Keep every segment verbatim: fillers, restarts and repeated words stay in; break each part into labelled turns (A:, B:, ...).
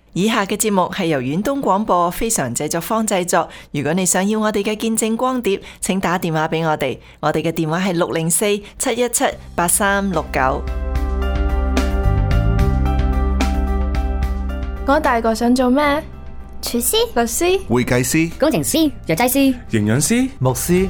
A: 以下嘅節目係由遠東廣播非常製作坊製作。如果你想要我哋嘅見證光碟，請打電話俾我哋，我哋嘅電話係六零四七一七八三六九。
B: 我大個想做咩？
C: 廚師、
B: 律師、
D: 會計師、
C: 工程師、藥劑師、
E: 營養師、
F: 牧師。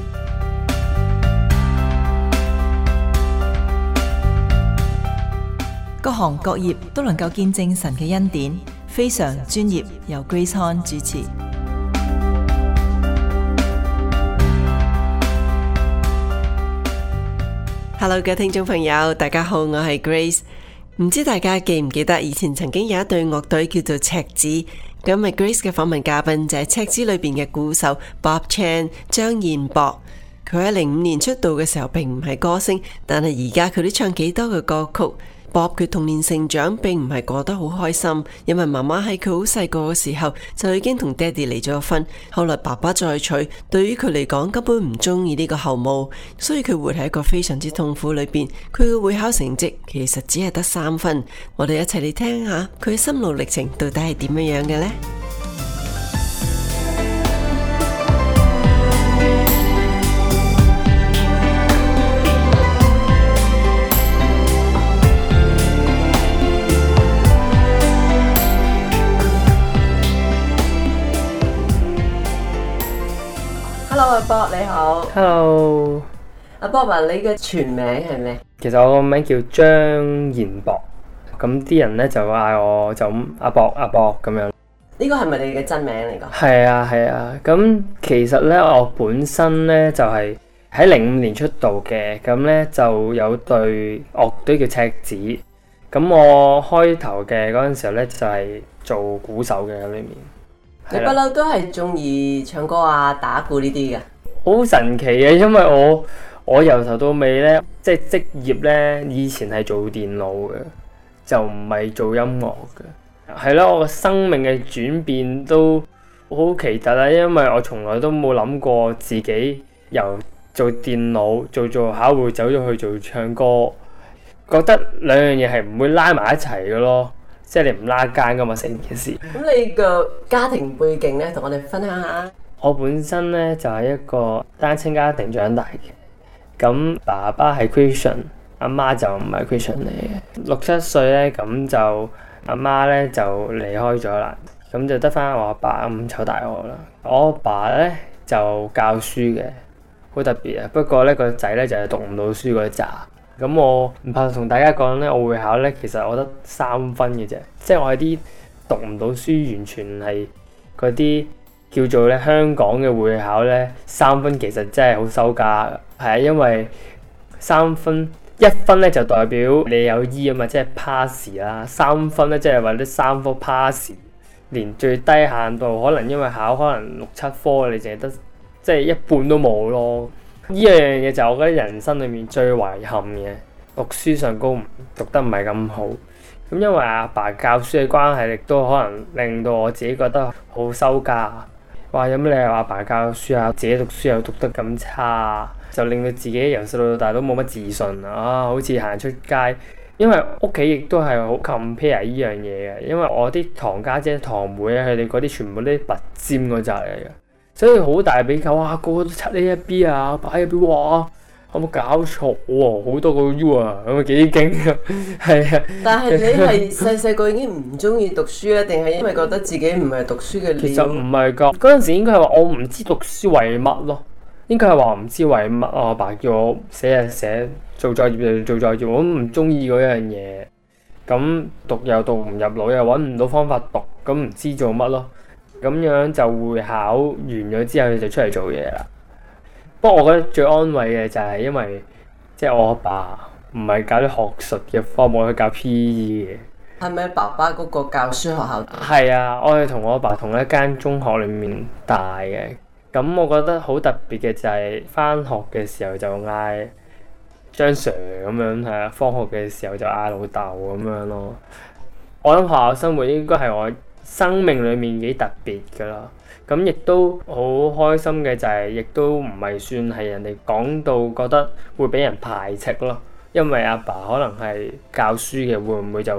A: 各行各業都能夠見證神嘅恩典，非常專業，由 Grace Han 主持。Hello 嘅聽眾朋友，大家好，我係 Grace。唔知大家記唔記得以前曾經有一隊樂隊叫做赤子，咁咪 Grace 嘅訪問嘉賓就係赤子裏邊嘅鼓手 Bob Chan 張彥博。佢喺零五年出道嘅時候並唔係歌星，但係而家佢都唱幾多嘅歌曲。Bob 佢童年成長並唔係過得好開心，因為媽媽喺佢好細個嘅時候就已經同爹哋離咗婚，後來爸爸再娶，對於佢嚟講根本唔中意呢個後母，所以佢活喺一個非常之痛苦裏邊。佢嘅會考成績其實只係得三分，我哋一齊嚟聽下佢嘅心路歷程到底係點樣樣嘅呢？Hello， 阿 Bob 你好。
G: Hello，
A: 阿 Bob 啊，你嘅全名係咩？
G: 其實我個名叫張彥博，咁啲人咧就嗌我就阿博阿博咁樣。
A: 呢個係咪你嘅真名嚟㗎？
G: 係啊係啊，咁其實咧我本身咧就係喺零五年出道嘅，咁咧就有隊樂隊叫赤子，咁我開頭嘅嗰陣時候咧就係做鼓手嘅喺裏面。
A: 你不嬲都係中意唱歌啊、打鼓呢啲嘅？
G: 好神奇嘅，因為我我由頭到尾咧，即係職業咧，以前係做電腦嘅，就唔係做音樂嘅。係咯，我個生命嘅轉變都好奇特啦，因為我從來都冇諗過自己由做電腦做做下會走咗去做唱歌，覺得兩樣嘢係唔會拉埋一齊嘅咯。即係你唔拉更噶嘛，成件事。
A: 咁你個家庭背景咧，同我哋分享下。
G: 我本身咧就係、是、一個單親家庭長大嘅，咁爸爸係 Christian， 阿媽就唔係 Christian 嚟嘅。六七歲咧，咁就阿媽咧就離開咗啦，咁就得翻我阿爸咁湊大我啦。我阿爸咧就教書嘅，好特別啊。不過咧個仔咧就係、是、讀唔到書嗰扎。咁我唔怕同大家講咧，我會考咧，其實我得三分嘅啫，即係我係啲讀唔到書，完全係嗰啲叫做咧香港嘅會考咧，三分其實真係好收家㗎，係啊，因為三分一分咧就代表你有 E 啊嘛，即係 pass 啦，三分咧即係話啲三科 pass， 連最低限度可能因為考可能六七科，你淨係得即係一半都冇咯。呢樣嘢就我覺得人生裏面最遺憾嘅，讀書上高讀得唔係咁好，咁因為阿爸教書嘅關係，亦都可能令到我自己覺得好收家。話有咩理由阿爸教書啊，自己讀書又讀得咁差，就令到自己由細到大都冇乜自信啊！好似行出街，因為屋企亦都係好 compare 呢樣嘢嘅，因為我啲堂家姐、堂妹咧，佢哋嗰啲全部都拔尖嗰扎嚟嘅。所以好大比較，哇！個個都七 A 一 B 啊，擺入邊，哇！有冇搞錯喎？好多個 U 啊，咁啊幾勁啊，係啊！
A: 但係你係細細個已經唔中意讀書啊，定係因為覺得自己唔係讀書嘅料？
G: 其實唔係㗎，嗰陣時應該係話我唔知讀書為乜咯，應該係話唔知為乜。我阿爸叫我寫啊寫，做作業就做作業，我都唔中意嗰樣嘢。咁讀又讀唔入腦，又揾唔到方法讀，咁唔知做乜咯。咁樣就會考完咗之後就出嚟做嘢啦。不過我覺得最安慰嘅就係因為即係我阿爸唔係教啲學術嘅科目，去教 P E 嘅。
A: 係咪爸爸嗰個教書學校？
G: 係啊，我係同我阿爸同一間中學裏面大嘅。咁我覺得好特別嘅就係返學嘅時候就嗌張 Sir 咁樣，係啊，放學嘅時候就嗌老豆咁樣咯。我諗學校生活應該係我生命裏面幾特別噶啦，咁亦都好開心嘅就係、是，亦都唔係算係人哋講到覺得會俾人排斥咯。因為阿爸可能係教書嘅，會唔會就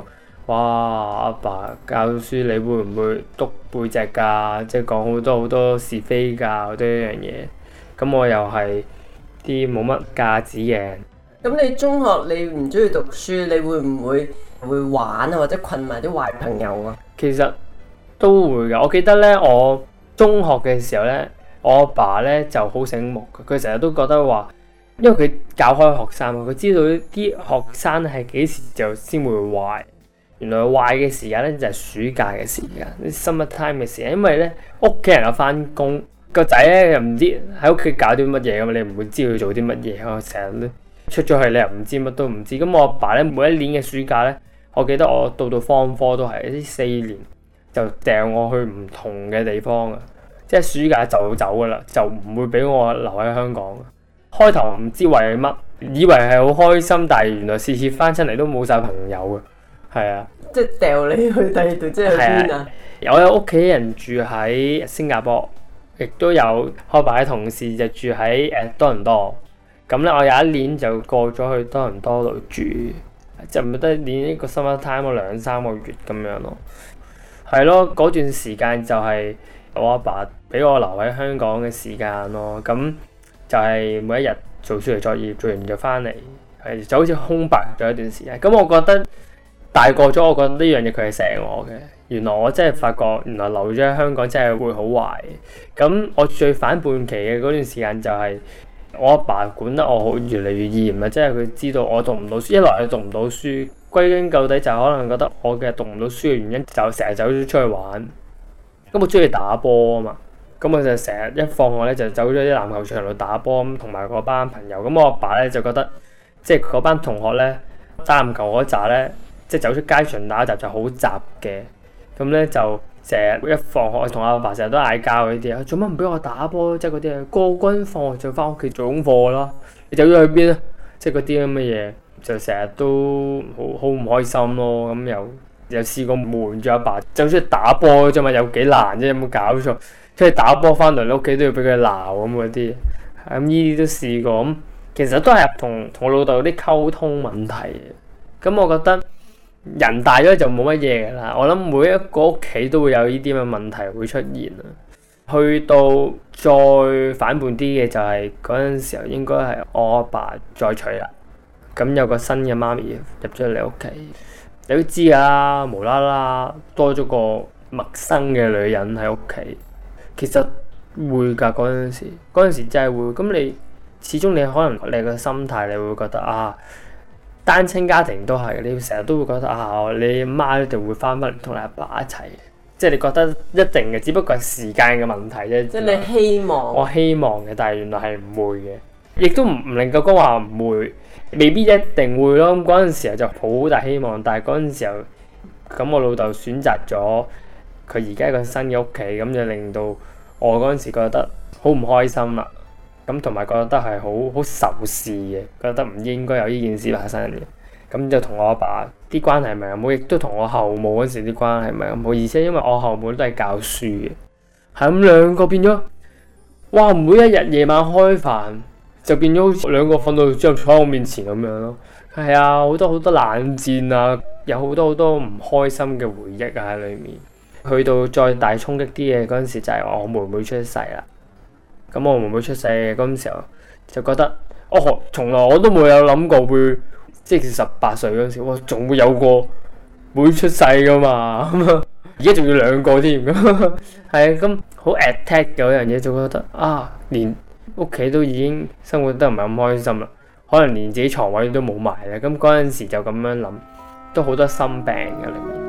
G: 哇，阿爸教書你會唔會篤背脊㗎？即係講好多好多是非㗎，好多一樣嘢。咁我又係啲冇乜架子嘅。
A: 咁你中學你唔中意讀書，你會唔會會玩啊，或者困埋啲壞朋友啊？
G: 其實都會㗎。我記得咧，我中學嘅時候咧，我阿爸咧就好醒目嘅，佢成日都覺得話，因為佢教開學生，佢知道啲學生係幾時就先會壞。原來壞嘅時間咧就係暑假嘅時間，啲 summer time 嘅時間，因為咧屋企人又翻工，個仔咧又唔知喺屋企搞啲乜嘢咁，你唔會知佢做啲乜嘢。我成日都出咗去，你又唔知乜都唔知。咁我阿爸咧每一年嘅暑假咧，我記得我到到 form four都係呢四年就掟我去唔同嘅地方啊，即係暑假就走噶啦，就唔會俾我留喺香港。開頭唔知為乜，以為係好開心，但係原來次次翻親嚟都冇晒朋友嘅。係啊，
A: 即係掉你去第二度，即係去邊啊？
G: 我有屋企人住喺新加坡，亦都有開擺嘅同事就住喺誒多倫多。咁咧，我有一年就過咗去多倫多度住，就唔得練一個 summer time 兩三個月咁樣咯。係咯，嗰段時間就係我阿爸俾我留喺香港嘅時間咯。咁就係每一日做暑期作業，做完就翻嚟，係就好似空白咗一段時間。咁我覺得。大個咗，我覺得呢樣嘢佢係錫我嘅。原來我真係發覺，原來留咗喺香港真係會好壞。咁我最反叛期嘅嗰段時間就係我阿爸管得我好越嚟越嚴啊！即係佢知道我讀唔到書，一來係讀唔到書，歸根究底就可能覺得我嘅讀唔到書嘅原因就成日走咗出去玩。咁我中意打波啊嘛，咁我就成日一放學咧就走咗啲籃球場度打波，咁同埋嗰班朋友。咁我阿爸咧就覺得，即係嗰班同學咧打籃球嗰紮咧。即係走出街場打雜就好雜嘅，咁咧就成日一放學同阿爸成日都嗌交嗰啲啊，做乜唔俾我打波？即係嗰啲啊，個個人放學就翻屋企做功課啦。你走咗去邊啊？即係嗰啲咁嘅嘢，就成日都好好唔開心咯。咁又又試過瞞住阿爸走出去打波啫嘛，有幾難啫？有冇搞錯？出去打波翻嚟你屋企都要俾佢鬧咁嗰啲，咁呢啲都試過。咁其實都係同同我老豆有啲溝通問題嘅。咁我覺得。人大咗就冇乜嘢㗎啦，我諗每一個屋企都會有呢啲咁嘅問題會出現啊。去到再反叛啲嘅就係嗰陣時候應該係我阿爸再娶啦，咁有個新嘅媽咪入咗嚟屋企，你都知㗎啦，無啦啦多咗個陌生嘅女人喺屋企，其實會㗎嗰陣時，嗰陣時真係會。咁你始終你可能你個心態你會覺得啊。單親家庭都係，你成日都會覺得啊，你媽一定會翻返嚟同你阿爸一齊，即係你覺得一定嘅，只不過係時間嘅問題啫。
A: 即係你希望，
G: 我希望嘅，但係原來係唔會嘅，亦都唔唔能夠講話唔會，未必一定會咯。咁嗰陣時候就好大希望，但係嗰陣時候咁我老豆選擇咗佢而家一個新嘅屋企，咁就令到我嗰陣時覺得好唔開心啦。咁同埋覺得係好好仇視嘅，覺得唔應該有呢件事發生嘅。咁就同我阿爸啲關係唔係咁好，亦都同我後母嗰時啲關係唔係咁好。而且因為我後母都係教書嘅，係咁兩個變咗，哇！每一日夜晚開飯就變咗好似兩個瞓到之後坐喺我面前咁樣咯。係啊，好多好多冷戰啊，有好多好多唔開心嘅回憶啊喺裏面。去到再大衝擊啲嘅嗰陣時就係我妹妹出世啦。咁我妹妹出世嘅嗰陣時候，就覺得我學從來我都冇有諗過會，即係十八歲嗰陣時，我仲會有個妹出世噶嘛，而家仲要兩個添，係啊，咁好 attack 嘅嗰樣嘢，就覺得啊，連屋企都已經生活得唔係咁開心啦，可能連自己床位都冇埋啦，咁嗰陣時就咁樣諗，都好多心病嘅裏面。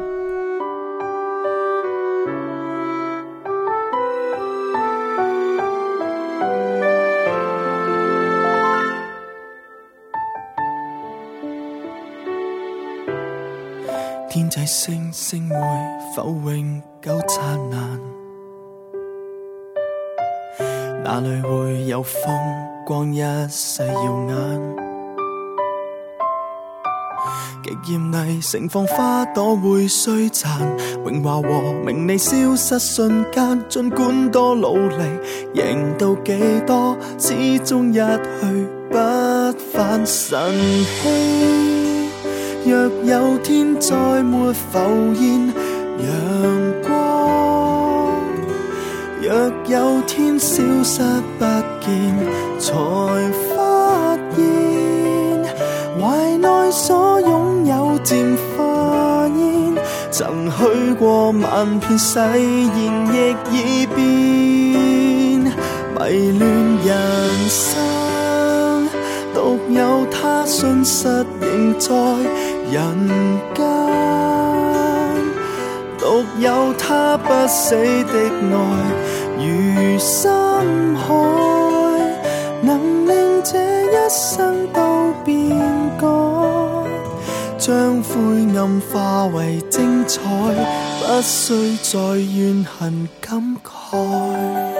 B: 天際星星會否永久燦爛？哪裏會有風光一世耀眼？極豔麗盛放花朵會衰殘，榮華和名利消失瞬間。儘管多努力，贏到幾多，始終一去不返。晨曦若有天再沒浮現陽光，若有天消失不見，才發現懷內所擁有漸化煙，曾去過萬遍誓言亦已變，迷亂人生獨有他信實仍在人間，獨有他不死的愛如深海，能令這一生都變改，將灰暗化為精彩，不需再怨恨感慨。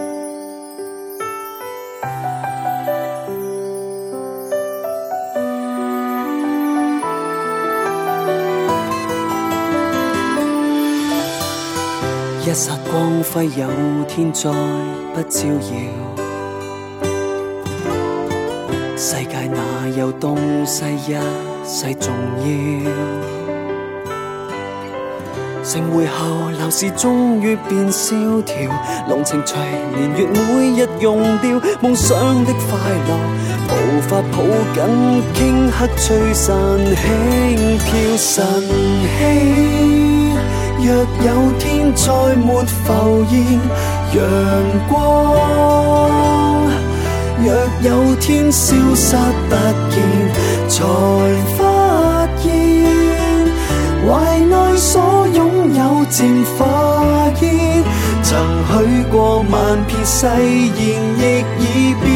D: 一剎光輝有天再不照耀，世界哪有東西一世重要？盛會後鬧市終於變蕭條，濃情隨年月每日用掉，夢想的快樂無法抱緊，頃刻吹散輕飄晨曦。若有天再沒浮現陽光，若有天消失不見，才發現懷內所擁有漸化煙，曾許過萬遍誓言亦已變，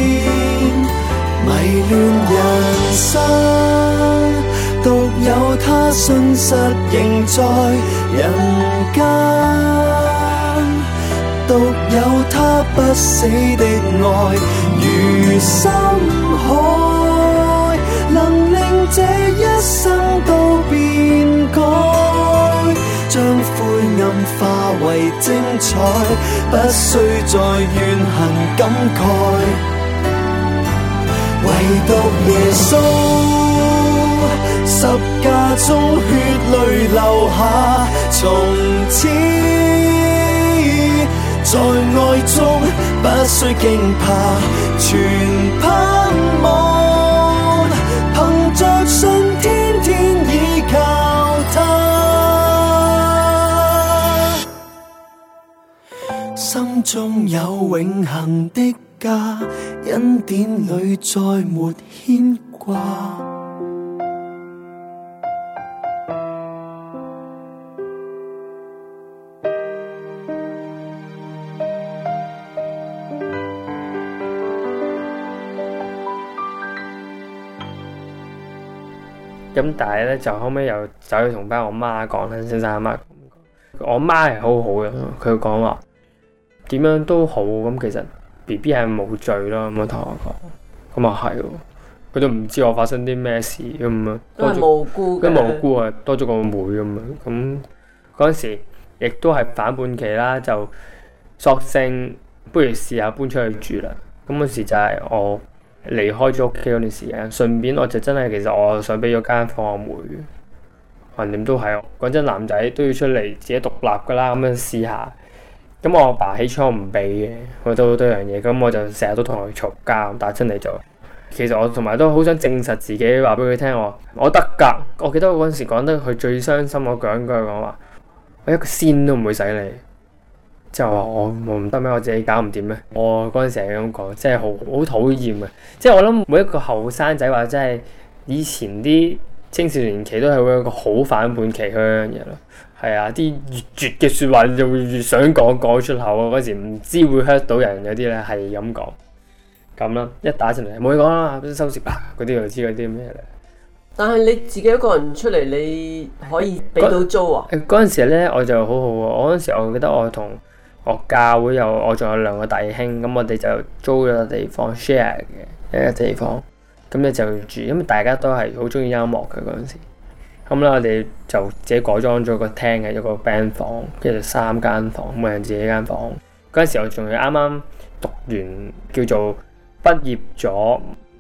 D: 迷亂人生獨有他信實仍在人間，獨有他不死的愛如深海，能令這一生都變改，將灰暗化為精彩，不需再怨恨感慨，唯獨耶穌十架中血淚流下，從此在愛中不需驚怕，全盼望憑着信天天倚靠他，心中有永恆的家，恩典裡再沒牽掛。
G: 咁但係咧就後尾又走去同翻我媽講啦，先生阿媽咁講，我媽係好好嘅，佢講話點樣都好，咁其實 B B 係冇罪咯，咁樣同我講，咁啊係喎，佢都唔知我發生啲咩事咁樣，
A: 都係無辜嘅，
G: 都無辜啊，多咗個妹咁樣，咁嗰陣時亦都係反叛期啦，就索性不如試下搬出去住啦，咁嗰時就係我離開咗屋企嗰段時間，順便我就真係其實我想俾咗間房我妹，橫掂都係講真，男仔都要出嚟自己獨立噶啦，咁樣試下。咁我阿爸起初唔俾嘅，我都好多樣嘢，咁我就成日都同佢嘈交，但係真係就其實我同埋都好想證實自己，話俾佢聽我我得㗎。我記得我嗰陣時講得佢最傷心嗰句應該係講話，我一個仙都唔會使你。之後話我我唔得咩？我自己搞唔掂咩？我嗰陣時係咁講，真係好好討厭嘅。即係我諗每一個後生仔或者係以前啲青少年期都係會有一個好反叛期嗰樣嘢咯。係啊，啲越絕嘅説話就會越想講講出口啊！嗰時唔知會 hurt 到人嗰啲咧係咁講咁啦，一打上嚟冇嘢講啦，收線啦嗰啲就知嗰啲咩咧。
A: 但係你自己一個人出嚟，你可以俾到租啊？
G: 嗰陣時咧我就好好喎，我嗰陣時我記得我同我教會有我仲有兩個弟兄，咁我哋就租咗個地方 share 嘅一個地方，咁咧就住，因為大家都係好中意音樂嘅嗰陣時，咁咧我哋就自己改裝咗個廳嘅一個 band 房，跟住三間房，每人自己間房。嗰陣時我仲要啱啱讀完叫做畢業咗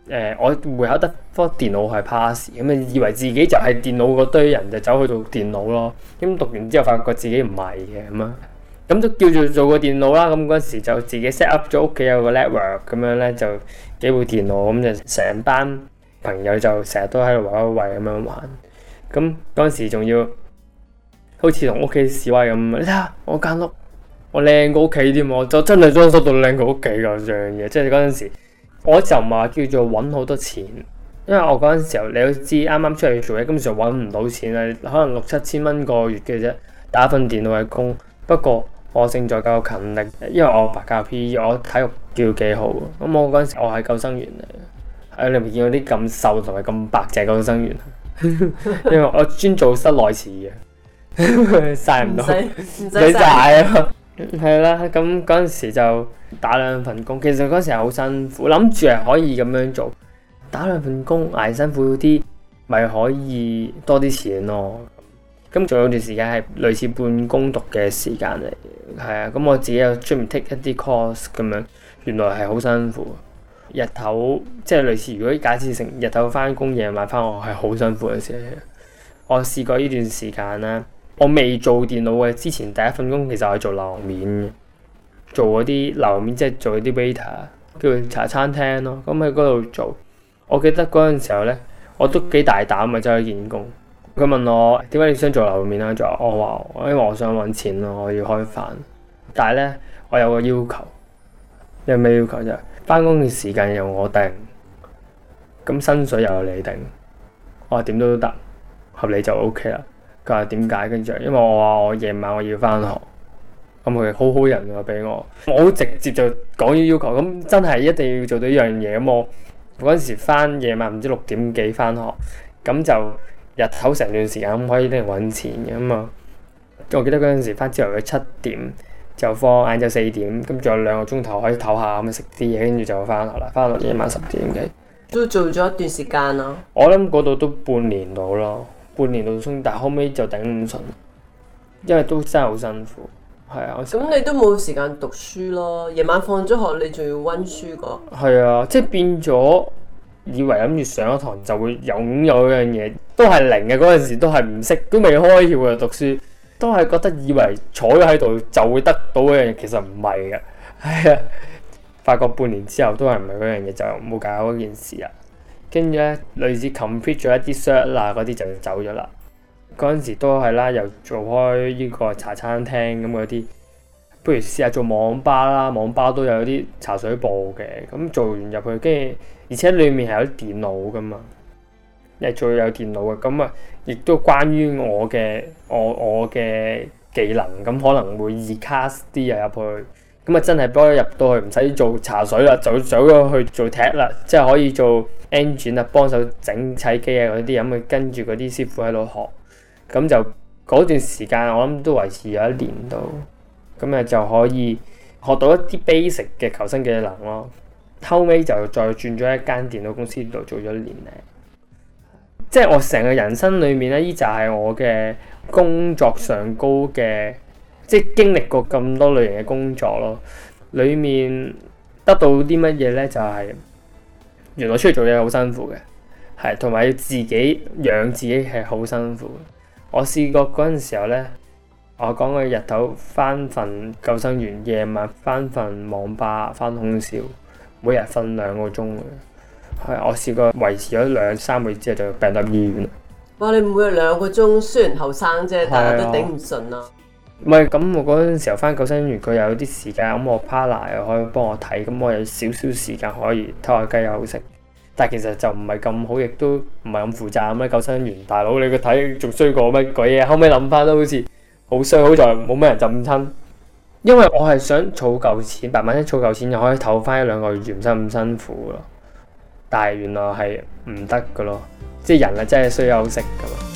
G: 誒我會考得科電腦係 pass，咁啊以為自己就係電腦嗰堆人，就走去做電腦咯。咁讀完之後發覺自己唔係嘅咁啊，咁都叫做做個電腦啦。咁嗰陣時就自己 set up 咗屋企有個 network 咁樣咧，就幾部電腦，咁就成班朋友就成日都喺度圍一圍咁樣玩。咁嗰陣時仲要好似同屋企示威咁，你睇下我間屋，我靚過屋企添，我就真係裝修到靚過屋企㗎樣嘢。即係嗰陣時。我就唔係話叫做揾好多錢，因為我嗰陣時候你都知啱啱出嚟做嘢，根本上揾唔到錢啊，可能六七千蚊個月嘅啫，打份電腦嘅工。不過我勝在夠勤力，因為我白教 P E， 我體育叫幾好。咁我嗰陣時我係救生員嚟，係你咪見到啲咁瘦同埋咁白淨救生員，因為我專做室內池嘅，曬唔到，唔使曬啊！係啦，咁嗰陣時就打兩份工，其實嗰陣時係好辛苦，諗住係可以咁樣做，打兩份工捱辛苦啲，咪可以多啲錢咯。咁仲有段時間係類似半工讀嘅時間嚟，係啊，咁我自己又專門 take 一啲 course 咁樣，原來係好辛苦。日頭即係類似，如果假設成日頭翻工，夜晚翻學係好辛苦嘅事。我試過呢段時間啦。我未做電腦嘅之前第一份工其實係做樓面嘅，做嗰啲樓面即係做嗰啲 waiter，叫佢茶餐廳咯。咁喺嗰度做，我記得嗰陣時候咧，我都幾大膽啊，走去見工。佢問我點解你想做樓面啊？就我話因為我想揾錢咯，我要開飯。但係咧，我有個要求，有咩要求啫？翻工嘅時間由我定，咁薪水又由你定。我話點都得，合理就 O K 啦。佢話點解？跟住因為我話我夜晚我要翻學，咁佢好好人喎俾我，我好直接就講呢要求，咁真係一定要做到呢樣嘢。咁我嗰陣時翻夜晚唔知六點幾翻學，咁就日頭成段時間咁可以拎嚟揾錢嘅咁啊。我記得嗰陣時翻朝頭嘅七點就放晏晝四點，咁仲有兩個鐘頭可以唞下咁食啲嘢，跟住就翻學啦。翻學夜晚十點幾
A: 都做咗一段時間啦。
G: 我諗嗰度都半年到咯。半年到鐘，但係後尾就頂唔順，因為都真係好辛苦，係啊。
A: 咁你都冇時間讀書咯，夜晚放咗學你仲要温書個。
G: 係啊，即係變咗，以為諗住上一堂就會擁有一樣嘢，都係零嘅嗰陣時，都係唔識，都未開竅嘅讀書，都係覺得以為坐咗喺度就會得到嗰樣嘢，其實唔係嘅，係啊。發覺半年之後都係唔係嗰樣嘢，就冇搞嗰件事啦。跟住咧，類似 complete 咗一啲 cert 啦，嗰啲就走咗啦。嗰陣時都係啦，又做開呢個茶餐廳咁嗰啲，不如試下做網吧啦。網吧都有啲茶水部嘅，咁做完入去，跟住而且裡面係有啲電腦噶嘛，誒做有電腦嘅，咁啊亦都關於我嘅我我嘅技能，咁可能會易 cast 啲嘢入去。咁啊真係幫佢入到去，唔使做茶水啦，就走咗去做 tech 啦，即係可以做 engine 啊，幫手整砌機啊嗰啲，咁啊跟住嗰啲師傅喺度學，咁就嗰段時間我諗都維持咗一年度，咁啊就可以學到一啲 basic 嘅求生技能咯。後尾就再轉咗一間電腦公司度做咗一年咧，即係我成個人生裏面咧，呢就係我嘅工作上高嘅。即係經歷過咁多類型嘅工作咯，裡面得到啲乜嘢咧？就係、是、原來出去做嘢好辛苦嘅，係同埋要自己養自己係好辛苦。我試過嗰陣時候咧，我講嘅日頭返份救生員，夜晚返份網吧返通宵，每日瞓兩個鐘嘅。係我試過維持咗兩三個月之後就病入醫院啦。
A: 哇！你每日兩個鐘，雖然後生啫，但係都頂唔順啦。
G: 唔係咁，我嗰陣時候翻救生員，佢有啲時間，咁我 partner 又可以幫我睇，咁我有少少時間可以偷下雞休息。但係其實就唔係咁好，亦都唔係咁負責任。救生員大佬，你個體仲衰過乜鬼嘢？後尾諗翻都好似好衰，好在冇咩人浸親。因為我係想儲夠錢，慢慢一儲夠錢就可以唞翻一兩個月，唔使咁辛苦咯。但係原來係唔得噶咯，即係人係真係需要休息噶嘛。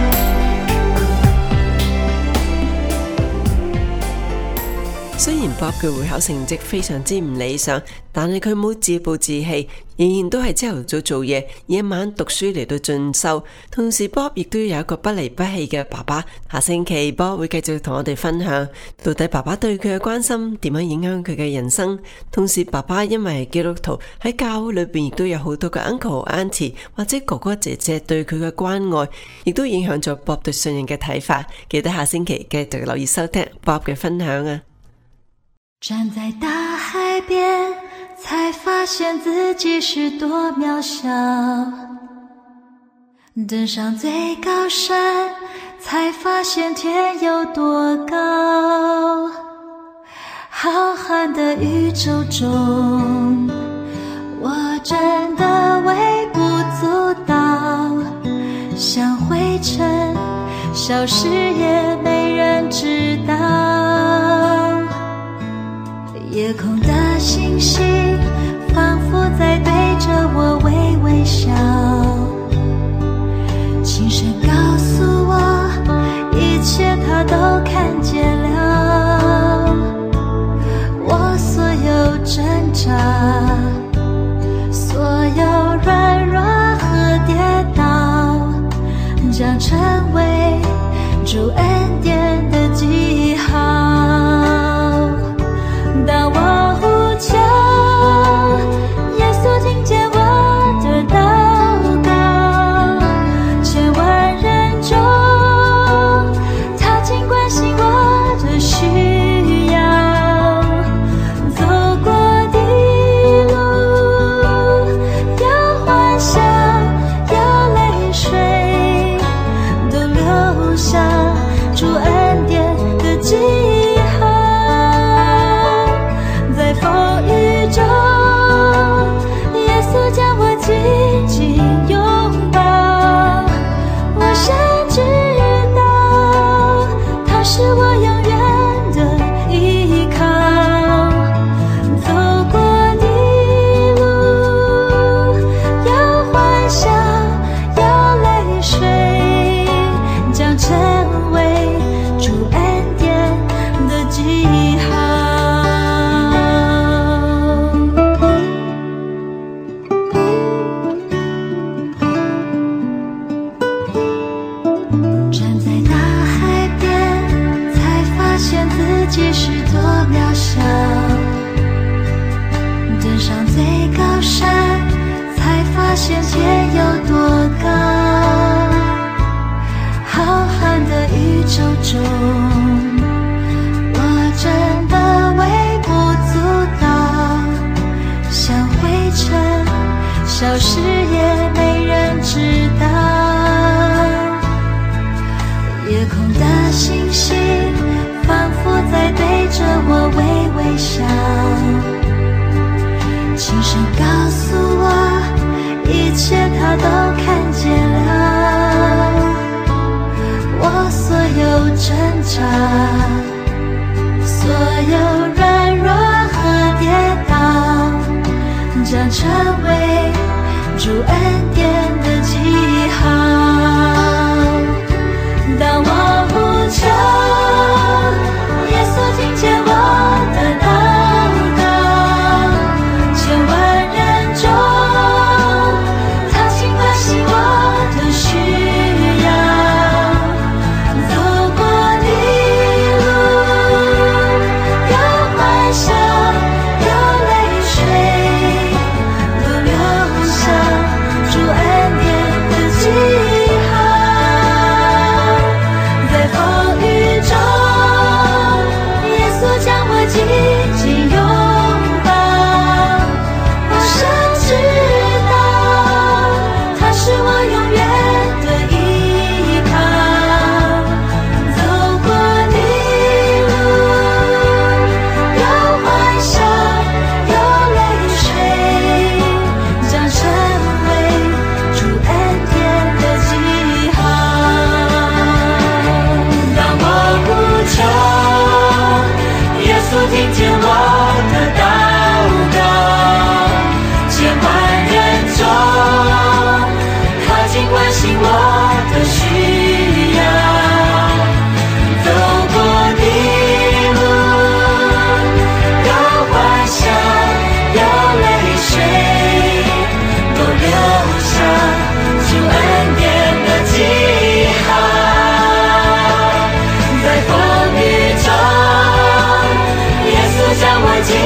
A: 雖然爸嘅會考成績非常之唔理想，但係佢冇自暴自棄，仍然都係朝頭早做嘢，夜晚讀書嚟到進修。同時 Bob 亦都有一個不離不棄嘅爸爸。下星期 Bob 會繼續同我哋分享到底爸爸對佢嘅關心點樣影響佢嘅人生。同時爸爸因為係基督徒，喺教會裏邊亦都有好多嘅 uncle、auntie 或者哥哥姐姐對佢嘅關愛，亦都影響咗 Bob 對信仰嘅睇法。記得下星期繼續留意收聽 Bob 嘅分享啊！
E: 站在大海邊，才發現自己是多渺小，登上最高山，才發現天有多高。浩瀚的宇宙中，我真的微不足道，像灰塵消失也沒人知道。夜空的星星仿佛在對着我微微笑，輕聲告訴我一切它都看見了。我所有掙扎，所有軟弱和跌倒，將成為主恩典的記號。當我呼求，耶穌聽見我的禱告，千萬人中，他盡關心我的需要。走過的路，有歡笑，有淚水，都留下主恩典的記號。風雨中，耶穌將我緊緊擁抱，我深知道他是我永遠的依靠。走過的路，有歡笑，有淚水，將成為主恩典的記號。自己是多渺小，登上最高山，才發現天有多高。浩瀚的宇宙中，我真的微不足道，像灰塵消失也沒人知道。夜空的星星仿佛在對着我微微笑，輕聲告訴我一切他都看見了。我所有掙扎，所有軟弱和跌倒，將成為主恩典的記號。當我呼求，耶穌聽見我的禱告，千萬人中，他盡關心我的需要。走過的路，有歡笑，有淚水，都留下主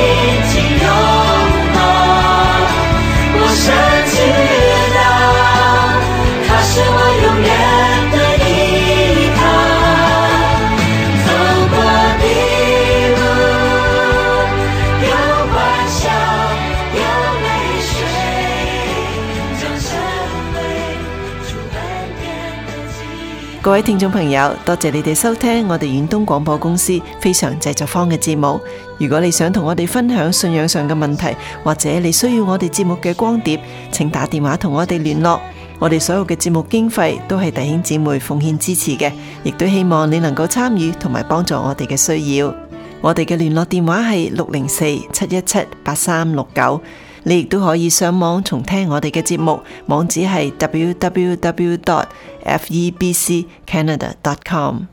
E: 紧拥抱。我深知道，他是我永远的依靠。走过的路，有欢笑，有泪水，将成为主恩典的记忆。
A: 各位聽眾朋友，多謝你哋收聽我哋遠東廣播公司非常製作坊嘅節目。如果你想同我哋分享信仰上嘅問題，或者你需要我哋節目嘅光碟，請打電話同我哋聯絡。我哋所有嘅節目經費都係弟兄姊妹奉獻支持嘅，亦都希望你能夠參與同埋幫助我哋嘅需要。我哋嘅聯絡電話係六零四七一七八三六九。你亦都可以上網重聽我哋嘅節目，網址係 w w w dot f e b c canada dot com。